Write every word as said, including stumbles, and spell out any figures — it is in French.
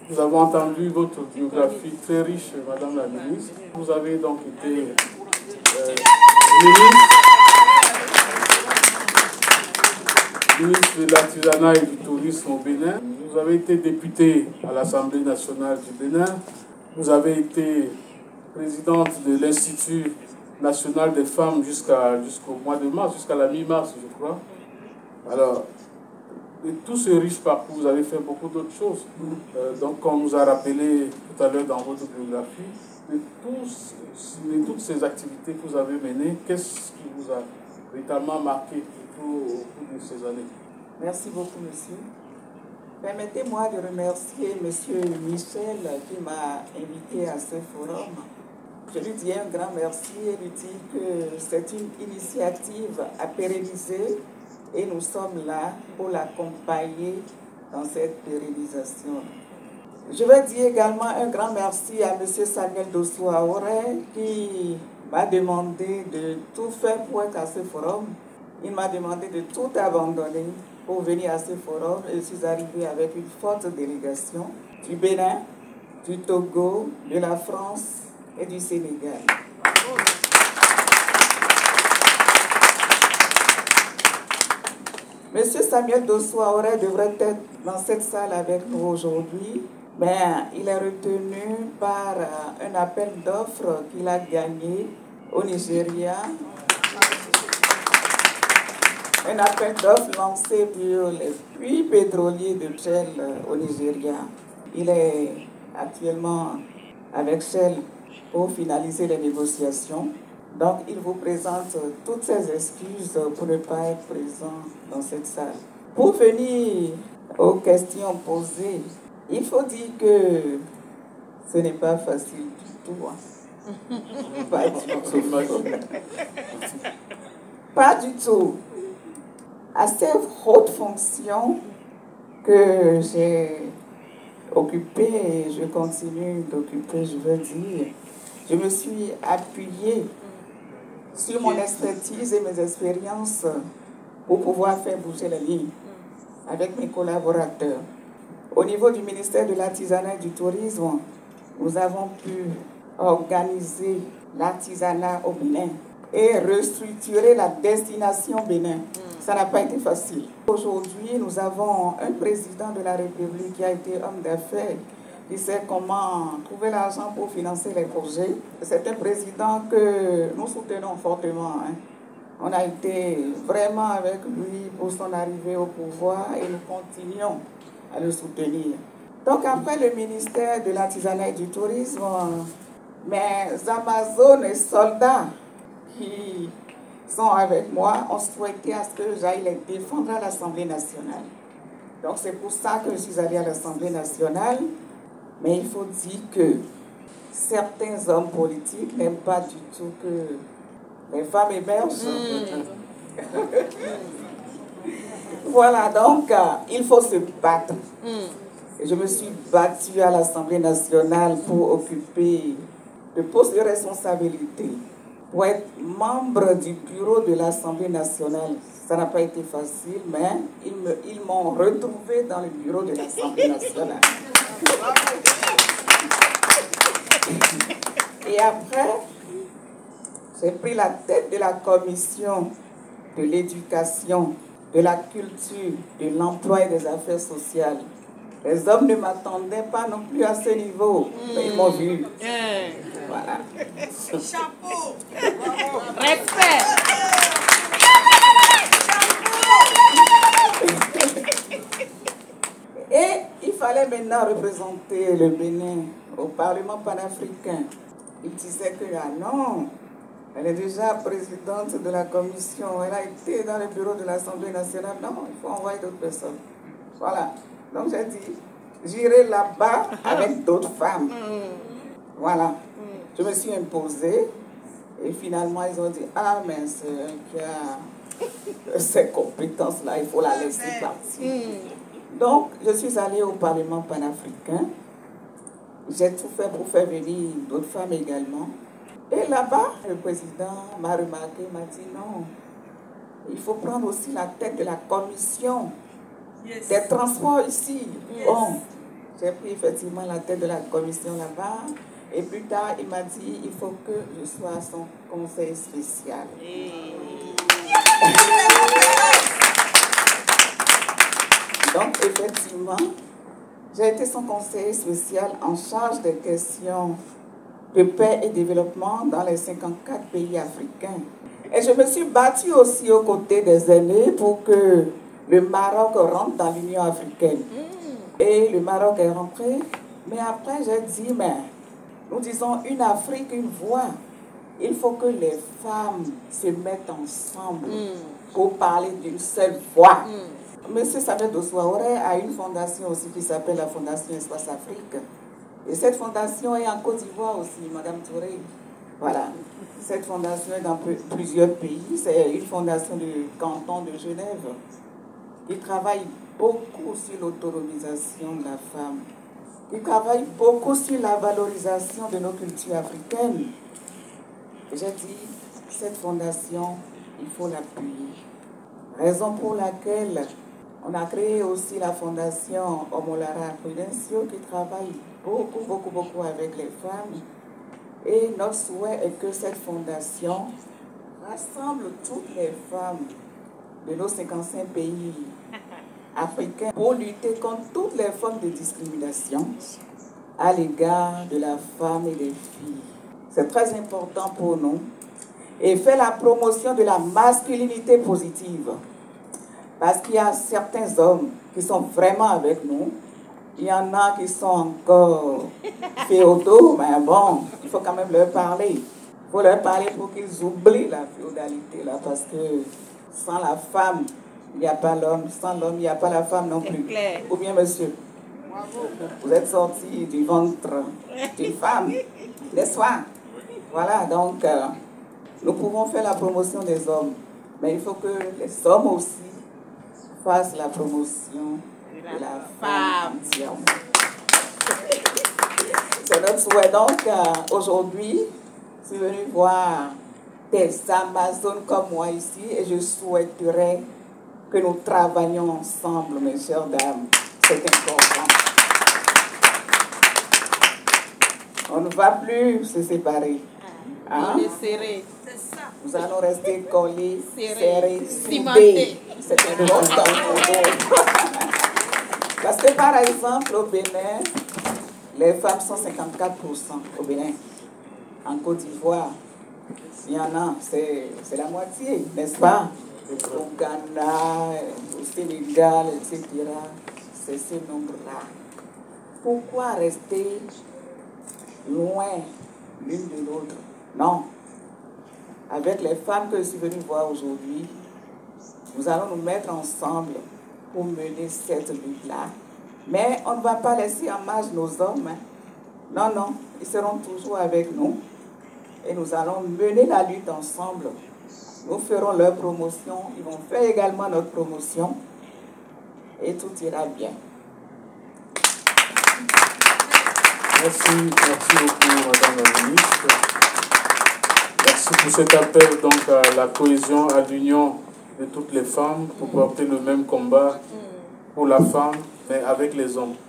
Nous avons entendu votre biographie très riche, Madame la ministre. Vous avez donc été euh, ministre, ministre de l'artisanat et du tourisme au Bénin. Vous avez été député à l'Assemblée nationale du Bénin. Vous avez été présidente de l'Institut national des femmes jusqu'à, jusqu'au mois de mars, jusqu'à la mi-mars, je crois. Alors, de tout ce riche parcours, vous avez fait beaucoup d'autres choses. Euh, donc, comme on nous a rappelé tout à l'heure dans votre biographie, de, tous, de toutes ces activités que vous avez menées, qu'est-ce qui vous a véritablement marqué au cours de ces années? Merci beaucoup, monsieur. Permettez-moi de remercier monsieur Michel qui m'a invité à ce forum. Je lui dis un grand merci et lui dis que c'est une initiative à pérenniser et nous sommes là pour l'accompagner dans cette pérennisation. Je vais dire également un grand merci à monsieur Samuel Dossou-Ahoré qui m'a demandé de tout faire pour être à ce forum. Il m'a demandé de tout abandonner pour venir à ce forum et je suis arrivée avec une forte délégation du Bénin, du Togo, de la France et du Sénégal. Monsieur Samuel Dossou-Ahoré devrait être dans cette salle avec nous aujourd'hui, mais il est retenu par un appel d'offres qu'il a gagné au Nigeria. Un appel d'offres lancé pour les puits pétroliers de Shell au Nigeria. Il est actuellement avec Shell pour finaliser les négociations. Donc, il vous présente toutes ses excuses pour ne pas être présent dans cette salle. Pour venir aux questions posées, il faut dire que ce n'est pas facile du tout. Hein. Pas du tout. Pas du tout. À ces hautes fonctions que j'ai occupées et je continue d'occuper, je veux dire, je me suis appuyée sur mon expertise et mes expériences pour pouvoir faire bouger les lignes avec mes collaborateurs. Au niveau du ministère de l'Artisanat et du Tourisme, nous avons pu organiser l'artisanat au Bénin et restructurer la destination Bénin. Ça n'a pas été facile. Aujourd'hui, nous avons un président de la République qui a été homme d'affaires, qui sait comment trouver l'argent pour financer les projets. C'est un président que nous soutenons fortement. Hein. On a été vraiment avec lui pour son arrivée au pouvoir et nous continuons à le soutenir. Donc après le ministère de l'Artisanat et du Tourisme, mes Amazones et soldats qui sont avec moi ont souhaité à ce que j'aille les défendre à l'Assemblée nationale. Donc c'est pour ça que je suis allée à l'Assemblée nationale. Mais il faut dire que certains hommes politiques n'aiment pas du tout que les femmes émergent. Mmh. Voilà, donc euh, il faut se battre. Mmh. Et je me suis battue à l'Assemblée nationale pour occuper de postes de responsabilité. Pour être membre du bureau de l'Assemblée nationale, ça n'a pas été facile, mais ils, me, ils m'ont retrouvé dans le bureau de l'Assemblée nationale. Et après, j'ai pris la tête de la commission de l'éducation, de la culture, de l'emploi et des affaires sociales. Les hommes ne m'attendaient pas non plus à ce niveau, mais ils m'ont vu. Voilà. Chapeau. Respect. Et il fallait maintenant représenter le Bénin au Parlement panafricain. Il disait que, ah non, elle est déjà présidente de la commission, elle a été dans le bureau de l'Assemblée nationale. Non, il faut envoyer d'autres personnes. Voilà. Donc j'ai dit, j'irai là-bas avec d'autres femmes. Voilà. Je me suis imposée et finalement ils ont dit, ah mais c'est qui a ces compétences-là, il faut la laisser partir. Donc je suis allée au Parlement panafricain. J'ai tout fait pour faire venir d'autres femmes également. Et là-bas, le président m'a remarqué, m'a dit non, il faut prendre aussi la tête de la commission yes. des transports ici. Yes. Bon, J'ai pris effectivement la tête de la commission là-bas. Et plus tard, il m'a dit il faut que je sois à son conseil spécial. Donc, effectivement, j'ai été son conseiller spécial en charge des questions de paix et développement dans les cinquante-quatre pays africains. Et je me suis battue aussi aux côtés des aînés pour que le Maroc rentre dans l'Union africaine. Et le Maroc est rentré. Mais après, j'ai dit, mais nous disons une Afrique, une voix. Il faut que les femmes se mettent ensemble mm. pour parler d'une seule voix. Mm. Monsieur Samuel Dossouaoré a une fondation aussi qui s'appelle la Fondation Espace Afrique. Et cette fondation est en Côte d'Ivoire aussi, Madame Touré. Voilà. Cette fondation est dans plusieurs pays. C'est une fondation du canton de Genève qui travaille beaucoup sur l'autonomisation de la femme, qui travaille beaucoup sur la valorisation de nos cultures africaines. J'ai dit, cette fondation, il faut l'appuyer. Raison pour laquelle on a créé aussi la fondation Omolara Prudencio qui travaille beaucoup, beaucoup, beaucoup avec les femmes. Et notre souhait est que cette fondation rassemble toutes les femmes de nos cinquante-cinq pays africains pour lutter contre toutes les formes de discrimination à l'égard de la femme et des filles. C'est très important pour nous. Et fait la promotion de la masculinité positive. Parce qu'il y a certains hommes qui sont vraiment avec nous. Il y en a qui sont encore féodaux, mais bon, il faut quand même leur parler. Il faut leur parler pour qu'ils oublient la féodalité, là, parce que sans la femme, il n'y a pas l'homme. Sans l'homme, il n'y a pas la femme non plus. Ou bien, monsieur, vous êtes sorti du ventre d'une femme, n'est-ce pas? Voilà, donc, euh, nous pouvons faire la promotion des hommes, mais il faut que les hommes aussi fassent la promotion de la femme entièrement. C'est notre souhait. Donc, euh, aujourd'hui, je suis venue voir des Amazones comme moi ici et je souhaiterais que nous travaillions ensemble, mes chères dames. C'est important. On ne va plus se séparer. Hein? On est serré. C'est ça. Nous allons rester collés, serrés, serrés, soudés. C'est important pour nous. Parce que par exemple, au Bénin, les femmes sont cinquante-quatre pour cent au Bénin. En Côte d'Ivoire, il y en a, c'est la moitié, n'est-ce pas? Au Ghana, au Sénégal, et cetera. C'est ce nombre-là. Pourquoi rester loin l'une de l'autre? Non. Avec les femmes que je suis venue voir aujourd'hui, nous allons nous mettre ensemble pour mener cette lutte-là. Mais on ne va pas laisser en marge nos hommes. Hein. Non, non, ils seront toujours avec nous. Et nous allons mener la lutte ensemble. Nous ferons leur promotion, ils vont faire également notre promotion. Et tout ira bien. Merci, merci beaucoup, Madame la Ministre. Merci pour cet appel donc, à la cohésion, à l'union de toutes les femmes pour porter le même combat pour la femme, mais avec les hommes.